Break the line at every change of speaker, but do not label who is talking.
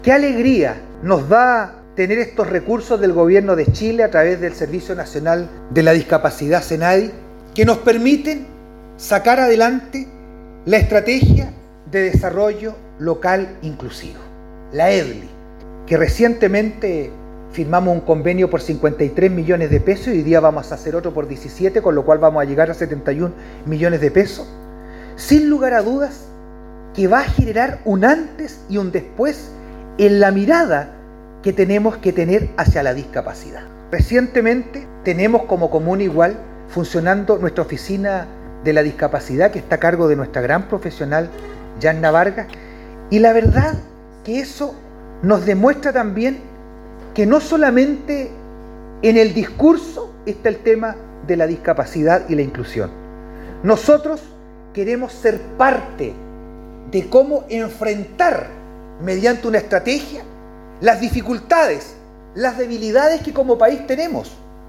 Qué alegría nos da tener estos recursos del Gobierno de Chile a través del Servicio Nacional de la Discapacidad, SENADI, que nos permiten sacar adelante la Estrategia de Desarrollo Local Inclusivo, la EDLI, que recientemente firmamos un convenio por 53 millones de pesos y hoy día vamos a hacer otro por 17, con lo cual vamos a llegar a 71 millones de pesos. Sin lugar a dudas, que va a generar un antes y un después en la mirada que tenemos que tener hacia la discapacidad. Recientemente tenemos como Comuna Igual funcionando nuestra oficina de la discapacidad, que está a cargo de nuestra gran profesional Yanna Vargas, y la verdad que eso nos demuestra también que no solamente en el discurso está el tema de la discapacidad y la inclusión. Nosotros queremos ser parte de cómo enfrentar mediante una estrategia las dificultades, las debilidades que como país tenemos.